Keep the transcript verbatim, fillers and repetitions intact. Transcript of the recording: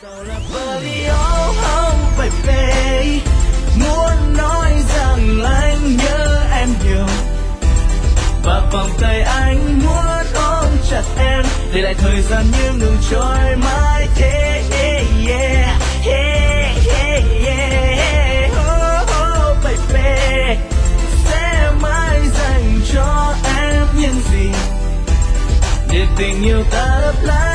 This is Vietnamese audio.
Sầu là bởi oh, oh, baby, muốn nói rằng anh nhớ em nhiều, và vòng tay anh muốn ôm chặt em, để lại thời gian như ngừng trôi mãi thế. Yeah, yeah, yeah, yeah. Oh, oh, baby, sẽ mãi dành cho em những gì để tình yêu ta ấp lá.